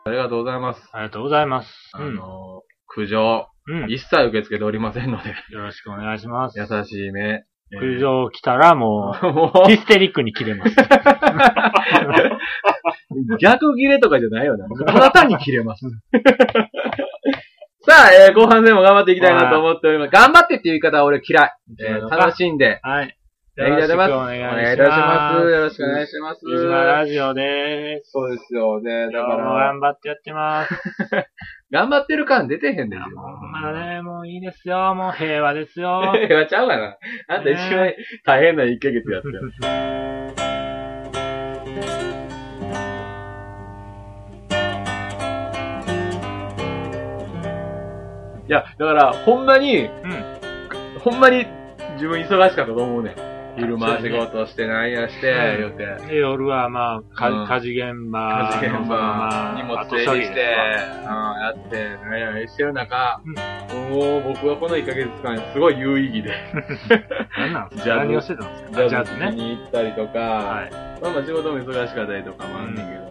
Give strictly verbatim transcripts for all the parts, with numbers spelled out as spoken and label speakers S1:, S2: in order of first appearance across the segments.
S1: ありがとうございます。
S2: ありがとうございます。
S1: あの、苦情、
S2: うん、
S1: 一切受け付けておりませんので。
S2: よろしくお願いします。
S1: 優しい目。
S2: 苦情来たらもう、ヒステリックに切れます。
S1: 逆切れとかじゃないよな。ただ単に切れます。さあ、えー、後半戦も頑張っていきたいなと思っております。頑張ってっていう言い方は俺嫌い。えー、楽しんで。
S2: はい。
S1: よろしくお願いします。よろしくお願いします。
S2: 飯島ラジオでーす。
S1: そうですよね。だから。
S2: 頑張ってやってます。
S1: 頑張ってる感出てへんですよ。
S2: まあね、もういいですよ。もう平和ですよ。
S1: 平和ちゃうかな。あんた一番大変ないっかげつやったよ。いや、だから、ほんまに、うん、ほんまに自分忙しかったと思うねん。昼間仕事してなんやして、言うて。
S2: で、夜はまあ、か家事現場。
S1: 家事現場、荷物整理して、やって、なんややしてる中、もう僕はこのいっかげつかんすごい有意義で。
S2: 何なんですか？何をしてたんですか？
S1: ジャズに行ったりとか、まあまあ仕事も忙しかったりとかもあるんだけども。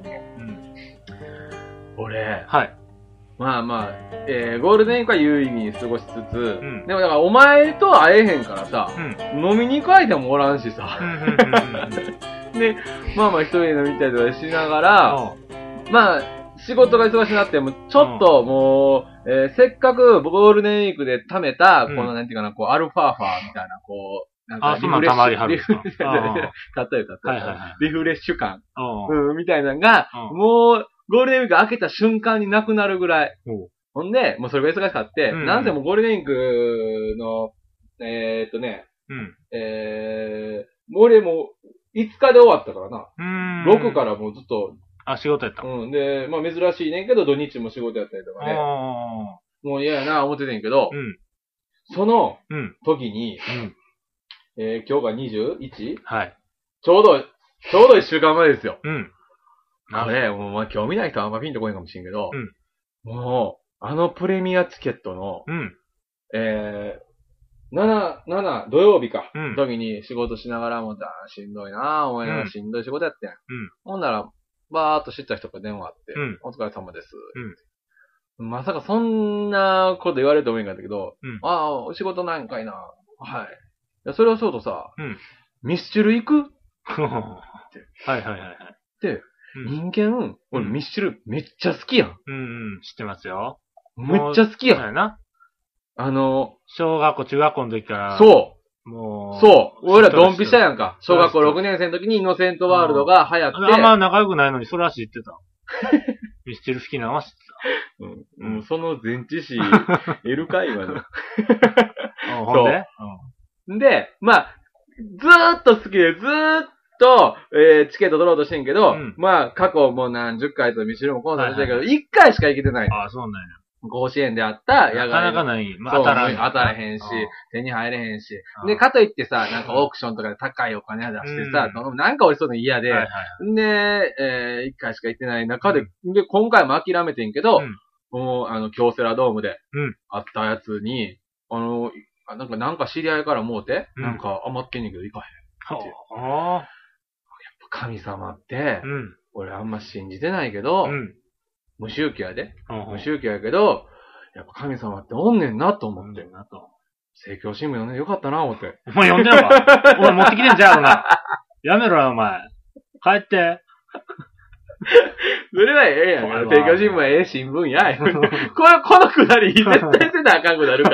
S1: 俺、はい。まあまあ、えー、ゴールデンウィークは有意義に過ごしつつ、うん、でもだからお前と会えへんからさ、うん、飲みに行く相手もおらんしさ。で、まあまあ一人で飲みたりとかしながら、まあ、仕事が忙しくなっても、ちょっともう、えー、せっかくゴールデンウィークで貯めた、このなんていうかな、こう、アルファーファーみたいな、こう、なんかリフレッシュ。例えば、例えば、リフレッシュ感、うん、みたいなのが、もう、ゴールデンウィーク開けた瞬間になくなるぐらい。ほんで、もうそれが忙しかって、うん、なんせもうゴールデンウィークの、えー、っとね、うん、えー、もう俺もういつかで終わったからな。うんろくからもうずっと。
S2: あ、仕事やった。
S1: うん。で、まあ珍しいねんけど、土日も仕事やったりとかね。もう嫌やな、思っててんけど、うん、その時に、うんえー、今日が にじゅういち? はい。ちょうど、ちょうどいっしゅうかんまえですよ。うん。あれ、もう、まあ、興味ない人はあんまピンとこないかもしれんけど、うん、もう、あのプレミアチケットの、うん、えー、なな、なな、土曜日か、うん、時に仕事しながらも、だしんどいなぁ、思いながらしんどい仕事やってん。うん、ほんなら、バーっと知った人が電話あって、うん、お疲れ様です、うん。まさかそんなこと言われると思えんかったけど、うん、ああ、お仕事なんかいな。はい。いやそれはそうとさ、うん、ミスチル行くはいはいはいはい。で、人間、俺ミスチルめっちゃ好きやん。
S2: うんうん、知ってますよ。
S1: めっちゃ好きやん。
S2: そうやな。
S1: あの、
S2: 小学校、中学校の時から。
S1: そう。もう。そう。俺らドンピシャやんか。小学校ろくねん生の時にイノセントワールドが流行って。
S2: あんま仲良くないのにそれは知ってた。ミスチル好きなのは知ってた。
S1: うん。もうその前置詞、得るか今の。
S2: ほんで
S1: うん。で、まあ、ずーっと好きで、ずーっと、と、えー、チケット取ろうとしてんけど、うん、まあ、過去もう何十回とミシルもコンサートしてるけど、一、はいはい、回しか行けてない。
S2: ああ、そうなんや。
S1: 甲子園であった
S2: 野外。なかなかない。
S1: まあ、当たらへん。当たらへんし、手に入れへんし。で、かといってさ、なんかオークションとかで高いお金出してさ、うん、なんか俺そういうの嫌で、はいはい、で、えー、一回しか行ってない中で、うん、で、今回も諦めてんけど、うん、もう、あの、京セラドームで、あったやつに、あの、なんか、なんか知り合いからもうて、うん、なんか余ってんねんけど行かへん。はあ。神様って、うん、俺あんま信じてないけど、うん、無宗教やで、うん、無宗教やけど、やっぱ神様っておんねんなと思って。うん、なと。政教新聞読んでよかったな、思って。
S2: お前読んでんのかお前持ってきてんじゃん、な。やめろよ、お前。帰って。
S1: それはええやん。政教新聞はええ新聞や。この、このくだり、絶対せなあかんくなるから。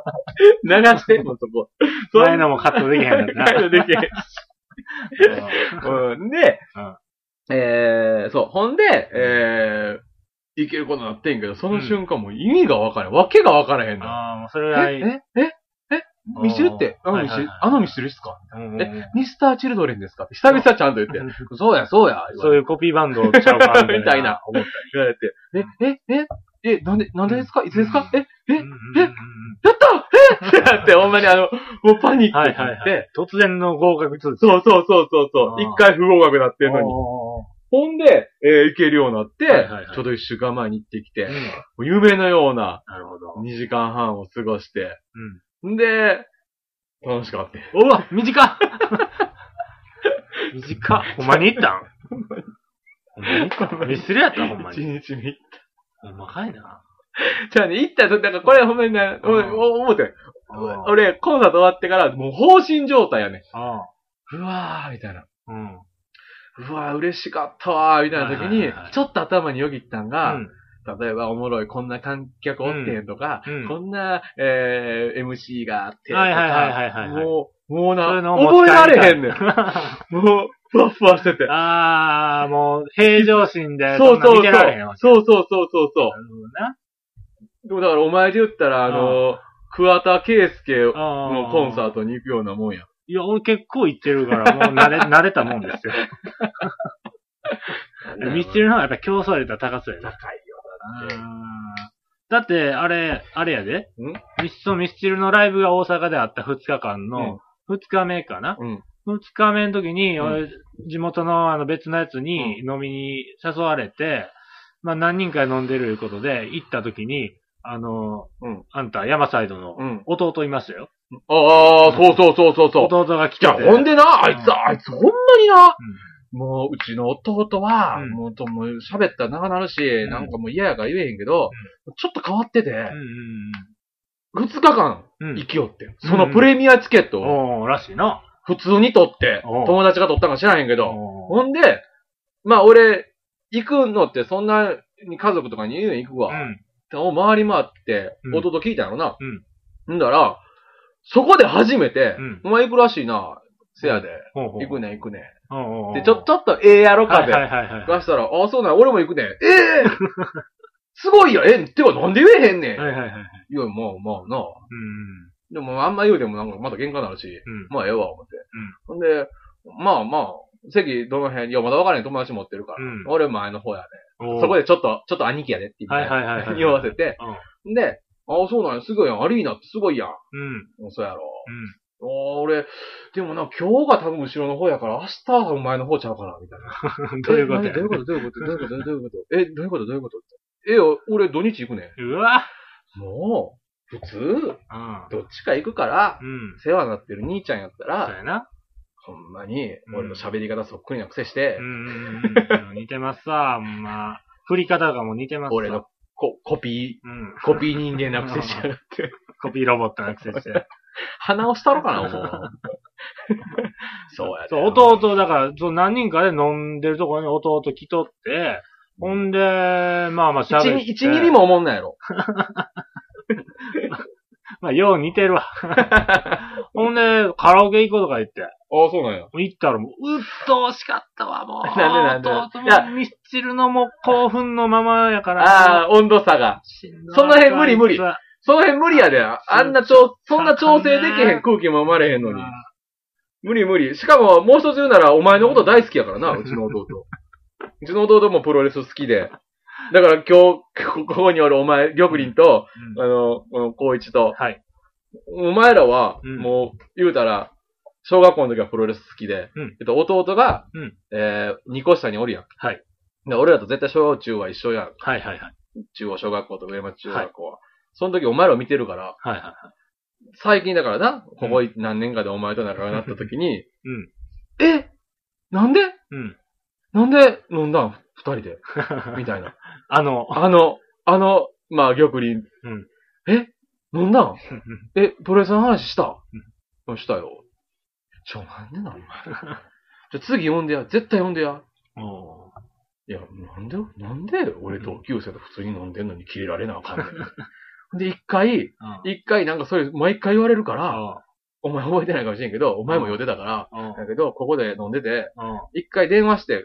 S1: 流してもそこ。
S2: そういうのもカットできへんねんな。カットできへん。
S1: うん、で、うん、えー、そう、ほんで、えー、いけることになってんけど、その瞬間もう意味がわからん。わけがわからへんの。
S2: ああ、もうそれは
S1: え、え、え、え、ミスチルって、あのミスチル、あのミスチルっすかえ、ミスターチルドレンですかって久々ちゃんと言って、そうや、そうや。
S2: そういうコピーバンドちゃうか
S1: みたいな。思ったり。言われて、え、え、え、え、なんで、なんでですかいつですかえ、え、え、やったえってなって、ほんまにあの、もうパニックって。はいはいはい、
S2: 突然の合格通知。
S1: そうそうそうそうそう。一回不合格なってんのに。ほんで、えー、行けるようになって、はいはいはい、ちょうど一週間前に行ってきて、うん、夢のような、なるほど。にじかんはんを過ごして、うん。んで、楽しかった。
S2: うわ、短っ短っほんまに行ったんほんまに行った。ミスるやった、ほんまに。
S1: 一日目行った。
S2: ほんまかいな。
S1: じゃあね、行ったと、だからこれほんまにね、思って、俺、コンサート終わってから、もう放心状態やね。うわー、みたいな。うん。うわー、嬉しかったわー、みたいな時に、ちょっと頭によぎったんが、例えばおもろい、こんな観客おってんとか、こんな、えー、エムシー があってとか、もう、もうな、覚えられへんねん。もう、ふわふわしてて。
S2: あー、もう、平常心で、そうそうそう。見てられへんわけ。
S1: そうそうそうそうそう。なるほどな。でもだからお前で言ったら、あの、桑田佳祐のコンサートに行くようなもんや。
S2: いや、俺結構行ってるから、もう慣れ、慣れたもんですよ。ミスチルの方がやっぱ競争率は高そうやね。
S1: 高いよ
S2: な。だって、あれ、あれやで。んミス、ミスチルのライブが大阪であったふつかかんの、ふつかめかな、うん、ふつかめの時に、うん、俺、地元のあの別のやつに飲みに誘われて、うん、まあ何人か飲んでるいうことで、行った時に、あの、うん、あんた、山サイドの弟いますよ。
S1: うん、ああ、そうそうそうそうそう。
S2: 弟が来てて。
S1: いや、ほんでな、あいつ、あいつほんまにな、うん、もう、うちの弟は、うん、もう、ともう喋ったら長なるし、うん、なんかもう嫌やから言えへんけど、うん、ちょっと変わってて、うんうん、ふつかかん生きよって、うん、そのプレミアチケットを、
S2: おー、らしいな。
S1: 普通に取って、友達が取ったか知らへんけど、ほんで、まあ俺、行くのってそんなに家族とかに言うよ行くわ。うん回り回って、弟聞いたのな。うん。んだら、そこで初めて、うん、お前行くらしいな、せやで。ほうほう行くね行くねで、ちょ、ちょっとええやろかで。はいはいはい、はい。出したら、ああ、そうなん俺も行くねええー、すごいやえてかなんで言えへんねん。はいはいはい。いや、まあまあな。うん。でもあんま言うてもなんかまた喧嘩になるし、うん、まあええわ、思って。うん。ほんで、まあまあ、席どの辺、いや、まだ分からへん友達持ってるから。うん、俺前の方やで。そこでちょっと、ちょっと兄貴やでって言って、はいはいはいはい、言わせて、うん、で、ああ、そうなんや、すごいやん、アリーナってすごいやん。うん。そうやろ。うん。俺、でもな、今日が多分後ろの方やから、明日はお前の方ちゃうから、みたいな。
S2: どういうこと
S1: どういうことどういうことどういうことどういうことえ、どういうことどういうことえ、俺土日行くね。
S2: うわ
S1: もう、普通、うん、どっちか行くから、うん、世話になってる兄ちゃんやったら、
S2: そうやな。
S1: ほんまに、俺の喋り方そっくりな癖して。
S2: うん。似てますさ、ほんま。振り方がもう似てますさ。
S1: 俺のココピー、うん、コピー人間な癖しやがって。
S2: コピーロボットな癖して。
S1: 鼻をしたろかな、もう。そうやね。
S2: そう、弟、だから、そう何人かで飲んでるところに弟来とって、ほんで、まあまあ喋って。
S1: 一ミリも思んないやろ。
S2: まあ、よう似てるわ。ほんで、カラオケ行こうとか言って。
S1: ああ、そうなんや。
S2: 行ったらもう、うっとうしかったわ、もう。
S1: なんでなんで。
S2: いや、ミスチルのもう興奮のままやから。
S1: ああ、温度差が。その辺無理無理。その辺無理やで。あんな調、そんな調整できへん空気も生まれへんのに。無理無理。しかも、もう一つ言うなら、お前のこと大好きやからな、うちの弟。うちの弟もプロレス好きで。だから今日、ここにおるお前、玉林と、うん、あの、この光一と、はい。お前らは、もう、言うたら、小学校の時はプロレス好きで、うん、えっと、弟が、うん、えー、にこ下におるやん。はい。で、俺らと絶対小中は一緒やん。はいはいはい。中央小学校と上町中学校は。はい、その時お前らを見てるから、はいはいはい。最近だからな、ここ何年かでお前と仲良くなった時に、うん。えなんでうん。なんで飲んだん二人で。みたいな。
S2: あの、
S1: あの、あの、まあ、玉林。うん。え飲んだんえ、プロレスの話したうん。したよ。ちょ、なんでなのじゃ、次呼んでや。絶対呼んでや。おいや、なんで、なんで俺同級生と普通に飲んでんのに切れられなあかんねん。で、一回、一回なんかそれ毎回言われるから、お前覚えてないかもしれんけど、お前も呼んでたから、だけど、ここで飲んでて、一回電話して、うん、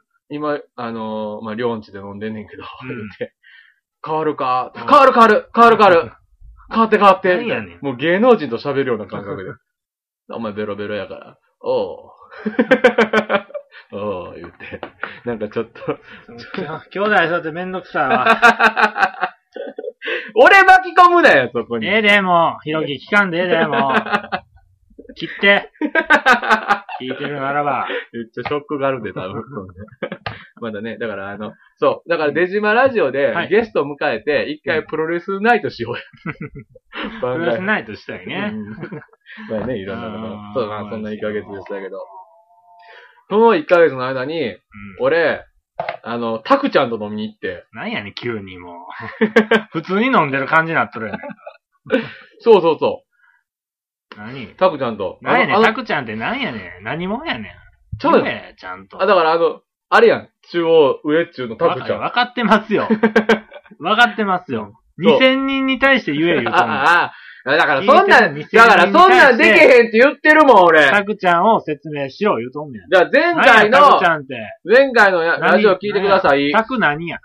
S1: 今、あのー、まあ、両んちで飲んでんねんけど、うん、って変わるか変わる変わる変わる変わる変わって変わってみたいな。もう芸能人と喋るような感覚で。お前ベロベロやから、おう。おう、言って。なんかちょっと。
S2: 兄弟そうってめんどくさいわ。
S1: 俺巻き込むなよ、そこに。
S2: ええでも、ひろき聞かんでええでも。切って。聞いてるならば。
S1: めっちゃショックがあるんで、多分。まだね、だからあの、そう、だから出島ラジオでゲストを迎えて、一回プロレスナイトしようや。
S2: プロレスナイトしたいね。
S1: まあね、いろんなこと。そう、まあそんないっかげつでしたけど。そのいっかげつの間に、俺、 あの、タクちゃんと飲みに行って。
S2: なんやねん、急にもう。普通に飲んでる感じになっとるやねん。
S1: そうそうそう。
S2: 何
S1: タクちゃんと。
S2: 何やねん、タクちゃんって何やねん。何者やねん。
S1: ちょっとね、
S2: ちゃんと。
S1: あ、だからあの、あれやん。中央、上中のタクちゃん。
S2: わかってますよ。わかってますよ。にせんにんに対して言えよ。
S1: ああ、だからそんなん、だからそんなんでけへんって言ってるもん、俺。
S2: タクちゃんを説明しろ言うとんねん。
S1: じゃあ前回の、タクちゃんって。前回のラジオ聞いてください。
S2: タク何や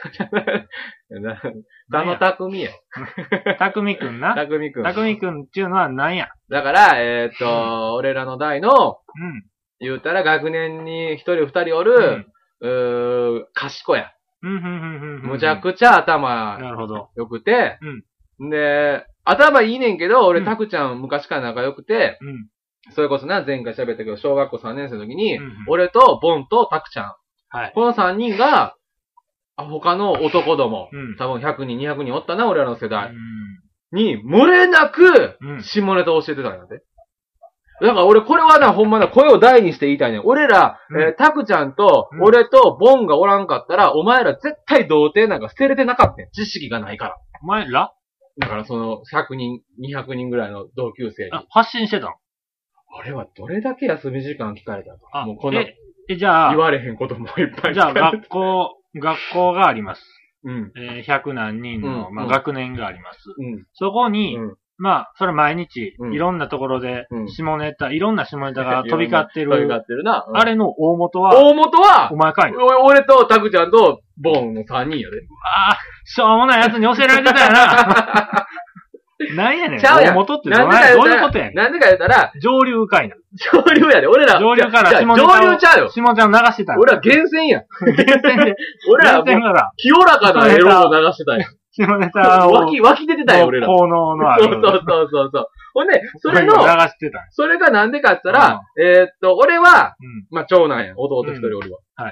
S1: タのタクミや。
S2: タクミくんな。
S1: タクミくん。
S2: タクミくんっていうのは何や。
S1: だから、えっと、俺らの代の、言うたら学年に一人二人おる、うー、賢や。むちゃくちゃ頭良くて、で、頭いいねんけど、俺、タクちゃん昔から仲良くて、それこそな、前回喋ったけど、小学校さんねん生の時に、俺とボンとタクちゃん、このさんにんが、他の男ども、多分ひゃくにん、にひゃくにんおったな、俺らの世代に、漏れなく、下ネタ教えてたんやで。だから俺これはな、ほんまな、声を大にして言いたいねん。俺ら、うん、えー、タクちゃんと、俺とボンがおらんかったら、お前ら絶対童貞なんか捨てれてなかったん。知識がないから。
S2: お前ら
S1: だからその、ひゃくにん、にひゃくにんぐらいの同級生に。
S2: あ、発信してたの？
S1: 俺はどれだけ休み時間聞かれたと。
S2: あ、
S1: もうこの、
S2: え、え、じゃあ、
S1: 言われへんこともいっぱい聞かれた。
S2: じゃあ学校、学校があります。
S1: うん。
S2: えー、ひゃく何人の、うん、まあ、学年があります。
S1: うん。
S2: そこに、うん、まあ、それ毎日、
S1: うん、
S2: いろんなところで、下ネタ、うん、いろんな下ネタが飛び交ってる。
S1: 飛び交ってるな。
S2: うん、あれの大元は、
S1: 大元は、
S2: お前かいの？
S1: 俺とタクちゃんとボンのさんにんやで。
S2: ああ、しょうもないやつに教えられてたよな。なんやねん。ちゃうやん。大元ってどういうことやねん。
S1: なんでか言ったら、
S2: 上流かいな。
S1: 上流やで。俺ら。
S2: 上流から下ネタを。
S1: 上流ちゃうよ。
S2: 下ネタを流してたん。
S1: 俺ら厳選やん。
S2: 厳選で。
S1: 俺ら、清らかなエロを流してたんや。
S2: 下ネタを。
S1: 湧き、湧き出てたよ、俺ら。
S2: 効能のある。
S1: そうそうそうそうそう。ほんで、それの、
S2: 流してた。
S1: それがなんでかって言ったら、うん、えー、っと、俺は、うん、まあ、長男や。弟一人おるわ、
S2: うん。はい。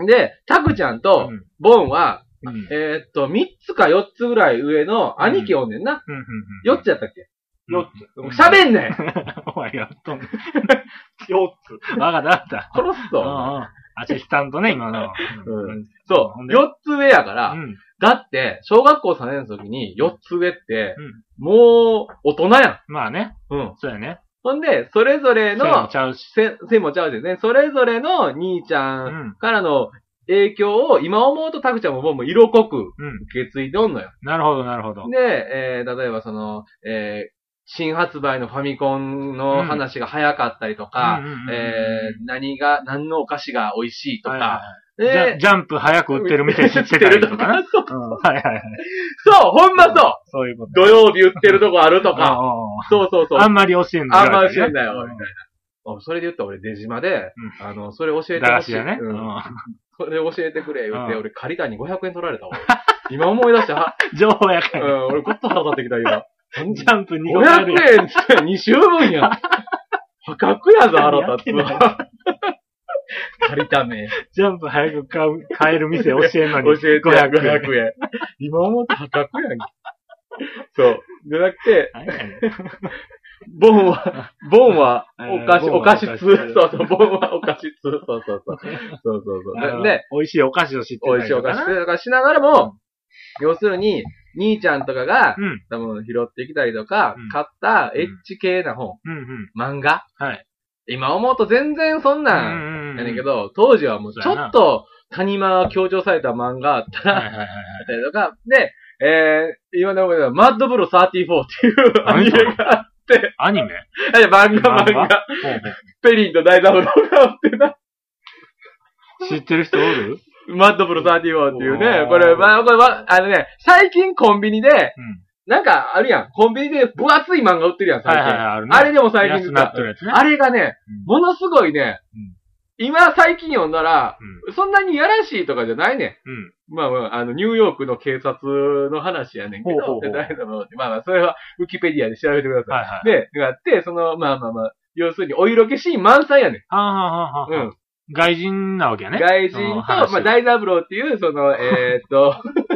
S1: で、タクちゃんと、ボンは、うん、えー、っと、三つか四つぐらい上の兄貴おんねんな。四、うん、つやったっけ？四つ。喋んねん
S2: お前やっとんねん。四つ。わかったわかった。
S1: 殺すぞ。
S2: アシスタントね、今の。
S1: うん、そう。四つ上やから、うん、だって、小学校さんねんの時に四つ上って、うん、もう、大人やん。
S2: まあね。
S1: うん。
S2: そうやね。
S1: ほんで、それぞれの、
S2: せいもちゃうし。
S1: せいもちゃうしね。それぞれの兄ちゃんからの影響を、今思うとタクちゃんもボンも色濃く受け継いでおんのよ。
S2: うん、なるほど、なるほど。
S1: で、えー、例えばその、えー、新発売のファミコンの話が早かったりとか、えー、何が、何のお菓子が美味しいとか、はいはい
S2: はい、ジャンプ早く売ってる店知ってたりとかな。そう、うん、はいはいはい。
S1: そう、ほんまそう、うん、
S2: そういうこと。
S1: 土曜日売ってるとこあるとか、そうそうそう。
S2: あんまり教えんだ
S1: よ。あんまり教えんだよ、みたいな。それで言ったら俺出島で、うん、あの、それ教えてほしい。
S2: 駄菓子屋ね。
S1: うん。それ教えてくれ、言って、俺借りたにごひゃくえん取られたわ。今思い出した。
S2: 情報やから。
S1: うん、俺ごっと腹立ってきた今。
S2: ジャンプに
S1: ごひゃくえんってに週分やん。破格やぞ、腹立つわ。借りため。
S2: ジャンプ早く買う、買える店教えんのに。
S1: 教えてごひゃくえん。今思って破格やん。そう。じゃなくて、ボンは、ボンは、お菓子、お菓子通。そうそう、ボンはお菓子通。そうそうそう。そうそうそう。で、
S2: 美味しいお菓子を知ってる。
S1: 美味しいお菓子とかしながらも、要するに、兄ちゃんとかが、うん、多分拾ってきたりとか、うん、買ったエッチ系な本、
S2: うんうん、
S1: 漫画、
S2: はい、
S1: 今思うと全然そんなんやねんけど、当時はもうちょっと谷間が強調された漫画あったら、はいはいはいはい、たりとか、で、えー、今でもマッドブロさんじゅうよんっていうアニメがあって、
S2: アニメ
S1: 漫画漫画。ペリンと大三郎があってな。
S2: 知ってる人おる？
S1: マッドブロさんじゅうよんっていうね、これ、まあ、これ、まあ、あのね、最近コンビニで、うん、なんかあるやん。コンビニで分厚い漫画売ってるやん、最近。はいはいはい、あるね。あれでも最近、
S2: なってるやつね、
S1: あれがね、うん、ものすごいね、うん、今最近読んだら、うん、そんなにやらしいとかじゃないねん。うん、まあまあ、あの、ニューヨークの警察の話やねんけど、ほうほうほうまあまあ、それはウィキペディアで調べてください。はいはい、で、やって、その、まあまあまあ、要するにお色気シーン満載やねん。
S2: ははははうん。外人なわけやね。
S1: 外人と、まあ、大三郎っていう、その、えー、っと、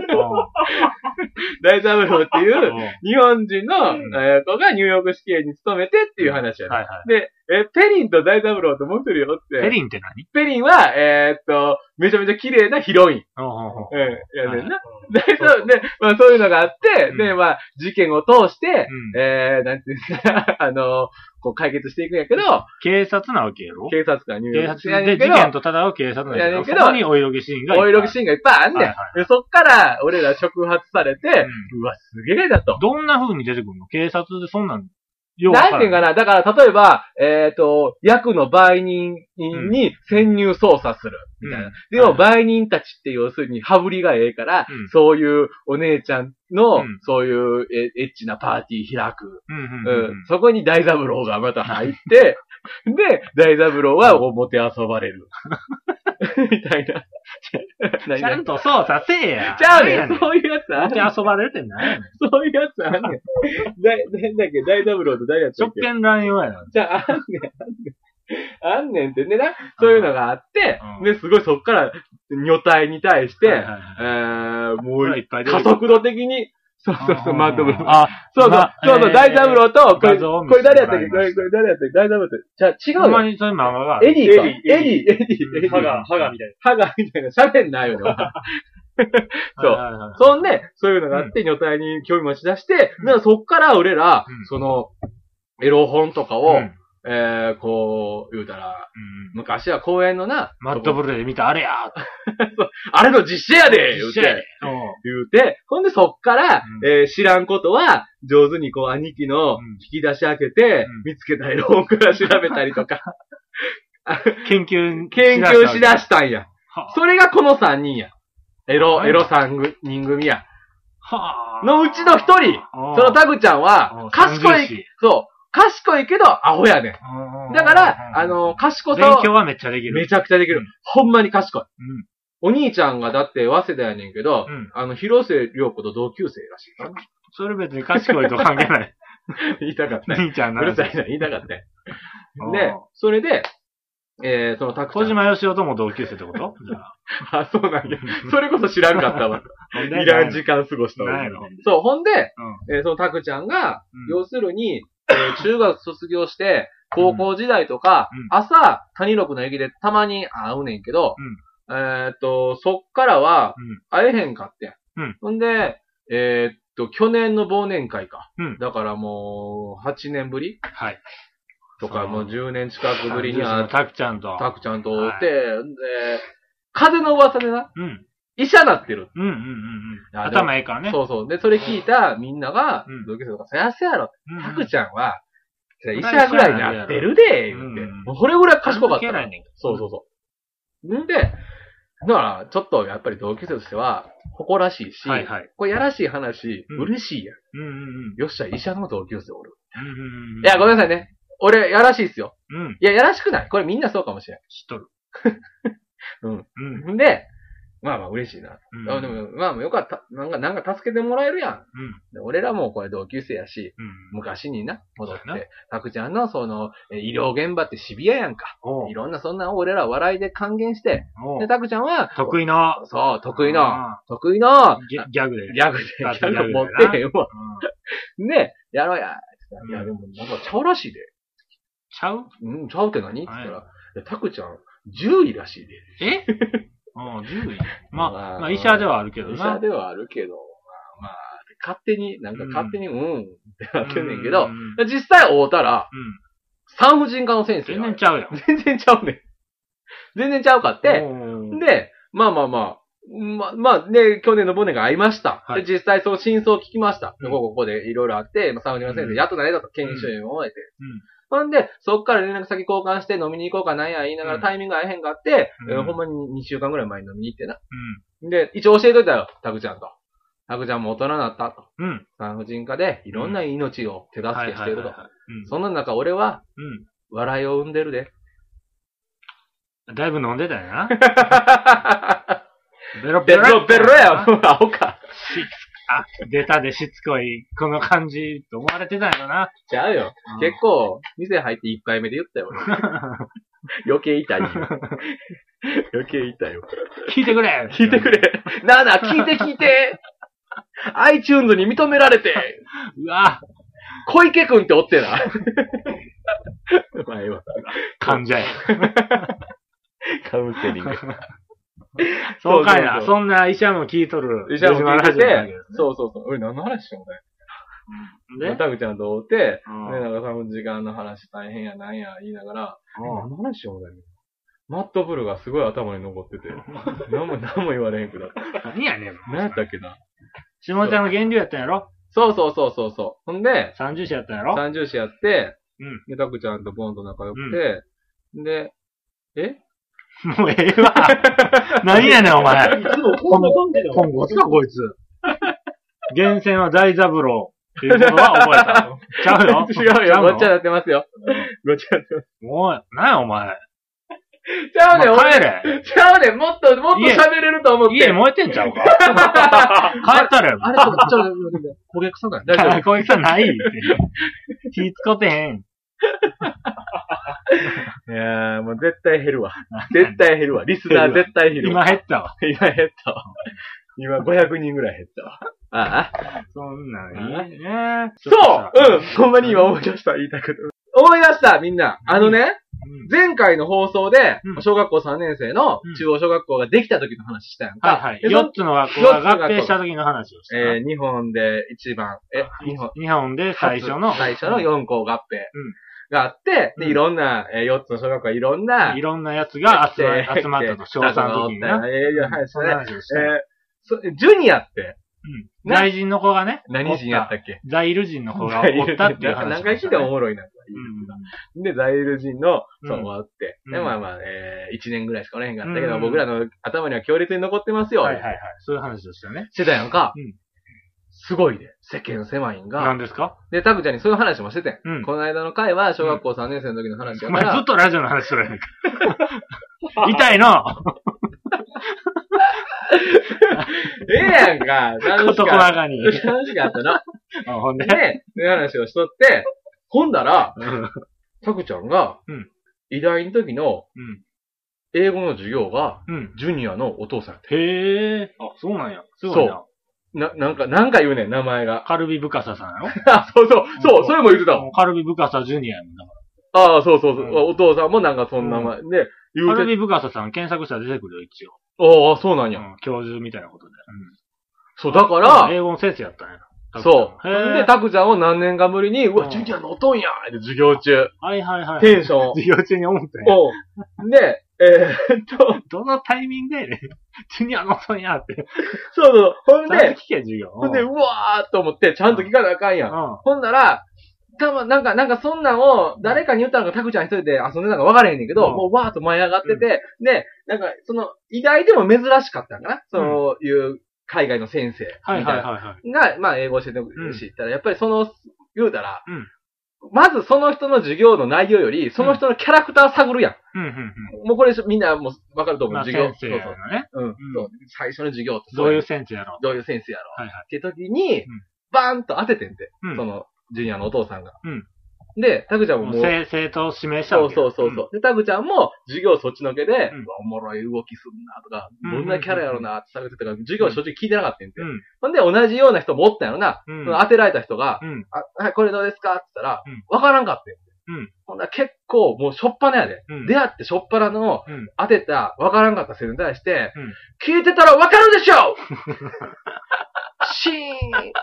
S1: 大三郎っていう、日本人の、えー、子がニューヨーク市警に勤めてっていう話やね。はいはい、で、 え、ペリンと大三郎と思ってるよって。
S2: ペリンって何？
S1: ペリンは、えー、っと、めちゃめちゃ綺麗なヒロイン。うん、やねんな。で、そう、で、まあそういうのがあって、うん、で、まあ、事件を通して、うん、えー、なんていうんですか、あの、こう解決していくんやけど、
S2: 警察なわけやろ？
S1: 警察官入
S2: 警察で事件と戦う警察なんやけど、そこにお色気シーンがいっぱい。
S1: お色気シーンがいっぱいあんねん。はいはい、でそっから俺ら触発されて、うん、うわ、すげえだと。
S2: どんな風に出てくるの？警察でそんなん。
S1: なんていうかな、だから例えば、えっ、ー、と、役の売人に潜入捜査する、みたいな。うん、でも、売人たちって要するに羽振りがええから、うん、そういうお姉ちゃんの、うん、そういうエッチなパーティー開く。そこに大三郎がまた入って、で、大三郎は表遊ばれる。みたいな。
S2: ちゃんと操作せえや。
S1: ちゃうねん。そういうやつあんねん。
S2: 表遊ばれるって何やねん。
S1: そういうやつあんねん。だ、なんだっけ、大三郎と誰やったっけ。
S2: 職権乱用やな。
S1: じゃあ、あんねん、あんねん。あんねんってねな。そういうのがあって、で、すごいそっから、女体に対して、えー、もう、加速度的に、そうそうそう、マッドブル。あ、そうそう、そうそう、大三郎と、これ、これ誰やったっけこれ、これ誰やったっけ大三郎って。じゃあ違うよ。
S2: ほんまにそういう漫画がある。
S1: エディか。エディ、エディ、エディ。
S2: ハガ、ハガみたいな。
S1: ハガみたいな。喋んないよね。そう。そんで、そういうのがあって、女体に興味持ち出して、そっから俺ら、その、エロ本とかを、えー、こう、言うたら、うん、昔は公園のな、
S2: マッドブルで見たあれや
S1: あれの実写やで言うて、言うて、ほんでそっから、うん、えー、知らんことは、上手にこう兄貴の引き出し開けて、うん、見つけたエロ本から調べたりとか、
S2: 研究、
S1: 研究しだしたんや。それがこの三人や。エロ、エロ三人組や。はのうちの一人、そのタグちゃんは、賢い、そう、賢いけど、アホやねん。だから、あの、賢さ
S2: を。勉強はめっちゃできる。
S1: めちゃくちゃできる。うん、ほんまに賢い。うん、お兄ちゃんがだって、早稲田やねんけど、うん、あの、広瀬涼子と同級生らしいから。
S2: それ別に賢いと関係ない。
S1: 言いたかった。
S2: 兄ちゃんな
S1: んうるさいな、言いたかった。で、それで、えー、そのタクちゃん。
S2: 小島よしおとも同級生ってこと
S1: あ、そうなんや。それこそ知らんかったわ。いらん時間過ごしたわ。そう、ほんで、うん、えー、そのタクちゃんが、うん、要するに、えー、中学卒業して、高校時代とか、うん、朝、谷六の駅でたまに会うねんけど、うん、えー、っと、そっからは、会えへんかってん。うん、ほんで、えー、っと、去年の忘年会か。うん、だからもう、はちねんぶりはい。とか、もうじゅうねん近くぶりに会
S2: って、タクちゃんと。
S1: タクちゃんと会って、はい、で、風の噂でな、うん、医者なってる。
S2: うんうんうんうん。頭ええからね。
S1: そうそう。で、それ聞いたみんなが、同級生とか、そやせやろ。タクちゃんは、医者ぐらいになってるで、言って。もうこれぐらい賢かった。そうそうそう。んで、だから、ちょっとやっぱり同級生としては、誇らしいし、はいはい、これやらしい話、うん、嬉しいやん。うんうんうん、よっしゃ、医者の同級生おる。うんうんうん、いや、ごめんなさいね。俺、やらしいっすよ。うん、いや、やらしくない。これみんなそうかもしれん。
S2: 知っとる。
S1: うん。うん。で、まあまあ嬉しいな。うん、あでも、まあよかった。なんか、なんか助けてもらえるやん。うん、俺らもこれ同級生やし、うん、昔にな、戻って、タクちゃんのその、医療現場ってシビアやんか。いろんなそんな俺ら笑いで還元して、で、タクちゃんは、
S2: 得意の、
S1: そう、得意の、得意の、
S2: ギャグで。
S1: ギャグで、ギャグ持ってへんわ。で、やろうや。いや、でもなんかちゃうらしいで。
S2: ちゃう
S1: うん、ちゃうって何って言ったら、タクちゃん、獣医らしいで。
S2: えああ、獣医まあ、まあ、まあ、医者ではあるけどな。
S1: 医者ではあるけど、まあ、まあ、勝手に、なんか勝手に、うん、うん、ってなってんねんけど、実際会うたら、うん、産婦人科の先生。
S2: 全然ちゃうよ。
S1: 全然ちゃうねん。全然ちゃうかって、で、まあまあまあ、ま、まあ、ね、去年のボネが会いました。はい、で、実際その真相を聞きました。うん、ここここでいろいろあって、まあ、産婦人科の先生、やっとないだと、研修医を終えて。うんほんで、そっから連絡先交換して飲みに行こうかなんや言いながらタイミング合えへんかって、うん、ほんまににしゅうかんぐらい前に飲みに行ってな。うん、で、一応教えといたよ、タクちゃんと。タクちゃんも大人になったと。うん、産婦人科でいろんな命を手助けしてると。その中俺は、うん、笑いを生んでるで。
S2: だいぶ飲んでたよな。
S1: ベロベロ。ベロベロや、もうアホか。
S2: あ、出たでしつこい、この感じ、と思われてたんやろな。
S1: ちゃうよ。うん、結構、店入って一杯目で言ったよ。余計痛いよ。余計痛いよ。
S2: 聞いてくれ
S1: 聞いてくれなあなあ、聞いて聞いてiTunes に認められて
S2: うわ
S1: 小池くんっておってな。 前は。
S2: 患者や。
S1: カウンセリング。
S2: そうかいな。そんな医者も聞いとる。
S1: 医者も聞いてて、そうそうそう。俺何の話しようね。で、タグちゃんと会って、で、なんか多分時間の話大変やなんや言いながら、何の話しようね。マットブルがすごい頭に残ってて、何も、何も言われへんくなった。
S2: 何やねん。
S1: 何やったっけな。
S2: 下ちゃんの源流やったんやろ？
S1: そうそうそうそうそう。ほんで、
S2: 三重視やったんやろ？
S1: 三重視やって、
S2: うん。
S1: で、タグちゃんとボンと仲良くて、うん、で、え
S2: もうええわ。何やねん、お前。いつもこんな感じだよ。今後つか、こいつ。源泉は大三郎。っていうことは覚えた。ちゃうよ。
S1: 違うよ。ごっちゃやってますよ。ごっちゃやってます。
S2: もう、なんやお前。
S1: ちゃうねん、
S2: 帰れ。
S1: ちゃうねん、もっと、もっと喋れると思って。
S2: 家燃えてんちゃうか帰ったらよ。
S1: あれ、ちょっと、ちょっと、焦げ臭ない。大丈
S2: 夫。焦げ臭ないって。気使ってへん。
S1: いやー、もう絶対減るわ。絶対減るわ。リスナー絶対減る
S2: わ。今減ったわ。
S1: 今減ったわ。今ごひゃくにんぐらい減ったわ。ああ。
S2: そんなんいいね。
S1: そううんほんまに今思い出した、言いたくて。思い出したみんな。あのね、うん、前回の放送で、うん、小学校さんねん生の中央小学校ができた時の話したやんか。
S2: はいはい。よっつの学校が合併した時の話をした。
S1: えー、日本で一番、え、
S2: 日本。日本で最初の。
S1: 最初のよん校合併。うんがあって、で、いろんな、えー、よっつの小学校いろんな、
S2: いろんなやつが集ま集まったと、小さんの時にな。
S1: えー、はい、それ、えー、ジュニアって、
S2: うん。在人の子がね。
S1: 何人やったっけ？
S2: 在いる人の子がおったっていう話。
S1: 何回聞いてもおもろいな。うん、で、在いる人の、そう、終わって。で、まあまあ、えー、いちねんぐらいしかおれへんかったけど、僕らの頭には強烈に残ってますよ。
S2: はいはいはい。そういう話でしたよね。
S1: してたやんか。うん。すごいで。世間狭いんが。
S2: 何ですか？
S1: で、タクちゃんにそういう話もしててん。うん。この間の回は小学校さんねん生の時の話やから。
S2: お前ずっとラジオの話しとるやんか。痛いの
S1: ええやんか。楽しかった。
S2: 言葉がに。
S1: 楽しかったな。
S2: あ、ほんで。
S1: で、そういう話をしとって、ほんだら、タクちゃんが、うん。医大の時の、うん。英語の授業が、うん。ジュニアのお父さんやって。
S2: へえ。あ、そうなんや。すごいな。
S1: そう。な、なんか、なんか言うねん、名前が。
S2: カルビブカサさんやろ
S1: あ、そうそう、そう、それも言ってたもん。
S2: カルビブカサジュニアやもんだか
S1: ら。ああ、そうそうそう、うん。お父さんもなんかそんな名前で、
S2: 言うて。カルビブカサさん検索したら出てくるよ、一応。
S1: ああ、そうなんや、うん。
S2: 教授みたいなことで。うん。
S1: そう、だから、
S2: 英語の先生やったんや。
S1: そう。で、タクちゃんを何年かぶりに、うわ、ジュニア乗っとんやって授業中。
S2: はいはいはい。
S1: テンション。
S2: 授業中に思った
S1: よ。で、えー、っと。
S2: どのタイミングでね、ジュニア乗っとんやって。
S1: そうそう。ほんで、
S2: 聞け、授業。
S1: ほんで、うわーっと思って、ちゃんと聞かなあかんやん。うん、ほんなら、たぶん、なんか、なんかそんなんを、誰かに言ったのかタクちゃん一人で遊んでたのか分からへんねんけど、うん、もうわーっと舞い上がってて、うん、で、なんか、その、意外でも珍しかったんかな、そういう、海外の先生。
S2: はいはいはいはい。
S1: が、まあ、英語教えてるし、ったら、やっぱりその、言うたら、うん、まずその人の授業の内容より、その人のキャラクター探るやん。うんうんうん、もうこれみんなもう分かると思う、
S2: まあ、
S1: 授業。
S2: 先生やろね。
S1: そうそう。うん。うん、そう最初の授業って
S2: どういう先生やろ
S1: どういう先生やろはいはい。って時に、うん、バーンと当ててんて。うん、その、ジュニアのお父さんが。うん。で、タクちゃんももう。
S2: 生徒を指名したわけ
S1: そうそうそうそう、うん。で、タクちゃんも授業そっちのけで、うん、おもろい動きすんなとか、どんなキャラやろなって探ってたから、授業正直聞いてなかったんて。うん。ほんで、同じような人もおったんやろな。うん、その当てられた人が、うん、あ、はい、これどうですかって言ったら、わ、うん、からんかったん。うん。ほんだ結構、もうしょっぱなやで。うん、出会ってしょっぱなの、うん、当てた、わからんかった生徒に対して、うん、聞いてたらわかるでしょシーン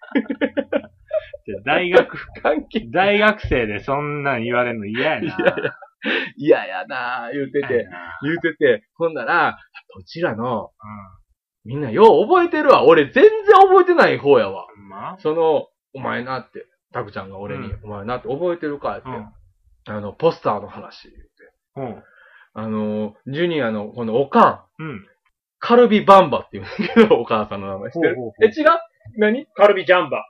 S2: 大学、大学生でそんなん言われるの嫌やな。
S1: 嫌やな言うてて、言うてて、ほんなら、どちらの、うん、みんなよう覚えてるわ。俺全然覚えてない方やわ。まあ、その、お前なって、タクちゃんが俺に、うん、お前なって覚えてるかって、うん、あの、ポスターの話言うて。うん、あの、ジュニアのこのおかん、うん、カルビバンバって言うんだけど、お母さんの名前知ってる？ほうほうほうえ、違う？何？
S2: カルビジャンバ。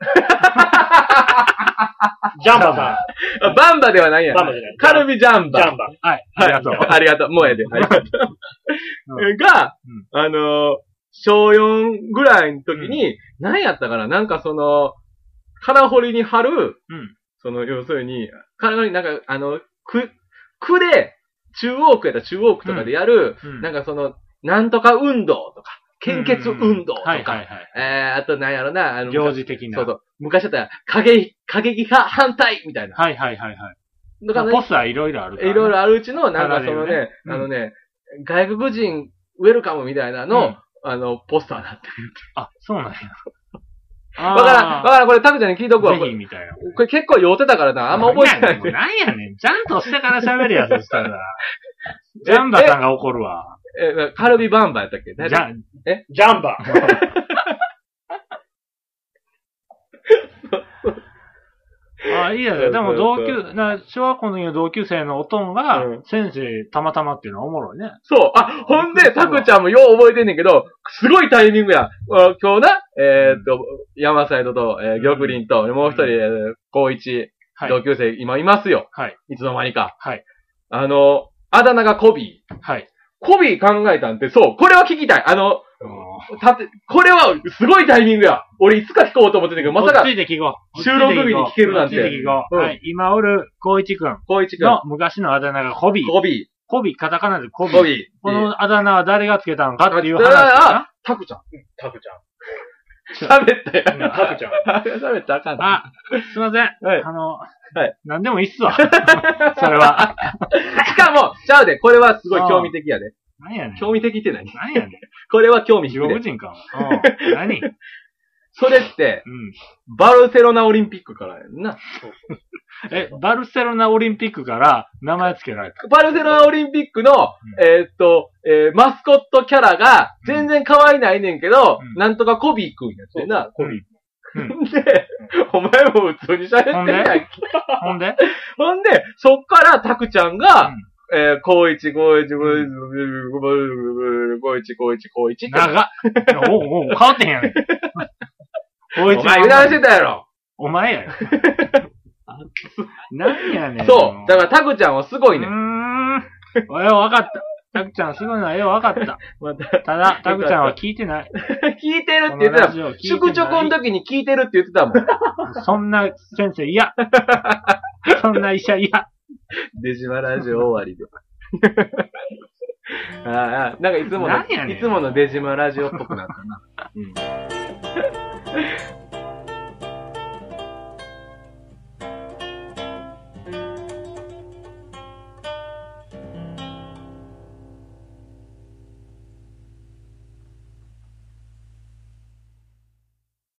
S2: ジャンバさ
S1: ん。バンバではないやん。バンバじゃない。カルビジャンバ。
S2: ジャンバ。はい。ありがとう。
S1: ありがとう。もうええで。ありがとう。うん、が、うん、あの、小よんぐらいの時に、うん、何やったかななんかその、空堀に貼る、うん、その、要するに、空堀になんか、あの、区、区で、中央区やったら中央区とかでやる、うん、なんかその、なんとか運動とか、献血運動とか、はいはいはい、えー、あとなんやろな、あの、
S2: 行事的な。
S1: そうそう。昔だったら、過激、過激派反対みたいな。
S2: はいはいはいはい。 だからね。ポスターいろいろあるから、
S1: ね。いろいろあるうちの、なんかそのね、ねうん、あのね、外国人ウェルカムみたいなの、うん、あの、ポスターになってる。
S2: あ、そうなんや。
S1: わからん、わからん、これタクちゃんに聞いとくわ。
S2: ぜひみたいな。
S1: これ結構酔ってたからな、あんま覚えてない。
S2: なんやねん。ちゃんとしてから喋るやつしたら。ジャンバさんが怒るわ。
S1: え、カルビバンバやったっけ
S2: ジャン、
S1: え
S2: ジャンバ。あ、いいやね。でも同級、な、小学校の時の同級生のおとんが、先生たまたまっていうのはおもろいね。
S1: そう。あ、ほんで、タクちゃんもよう覚えてんねんけど、すごいタイミングや。今日な、えー、っと、山サイドと、えー、玉林と、もう一人、えー、高一、同級生、今いますよ。はい。いつの間にか。はい。あの、あだ名がコビー。はい。コビー考えたんって、そう、これは聞きたい。あの、たって、これはすごいタイミングや。俺いつか聞こうと思ってたけど、まさか、収録日に聞けるなんて。
S2: はい、今おる、光一くん。光一くん。の昔のあだ名がコビー。
S1: コビー。
S2: コビー、カタカナでコビー。コビー。このあだ名は誰がつけたのかっていう話だな。
S1: タクちゃん。タクちゃん。喋ったよ。タクちゃん。喋ったらあかん。
S2: あ、すいません。はい。あの、はい。なんでもいいっすわ。それは。
S1: しかも、ちゃうで、これはすごい興味的やで。
S2: 何やねん。
S1: 興味的って何？
S2: 何やねん。
S1: これは興味引くで。
S2: 中国人か。うん。何？
S1: それって、うん、バルセロナオリンピックからやんな。
S2: え、バルセロナオリンピックから名前つけられた。
S1: バルセロナオリンピックの、うん、えー、っと、えー、マスコットキャラが全然可愛いないねんけど、うん、なんとかコビーくんやってな、コビー。うん、で、お前も普通に喋ってるやんけ。
S2: ほんで
S1: ほんで、そっからタクちゃんが、うんえー、高一、高一、高一、高一、高一、高一。
S2: 長っ。おうおう、変わってへんやん。
S1: 高一。お前油断してたやろ。
S2: お前やよ。何やねん。
S1: そう。だからタクちゃんはすごいねん。
S2: うーん。およ、わかった。タクちゃんすごいのはよ、わかった。ただ、タクちゃんは聞いてない。
S1: 聞いてるって言ってたもん。宿直の時に聞いてるって言ってたもん。
S2: そんな先生嫌。そんな医者嫌。
S1: デジマラジオ終わりで。ああ、なんかいつもの、いつものデジマラジオっぽくなったな。うん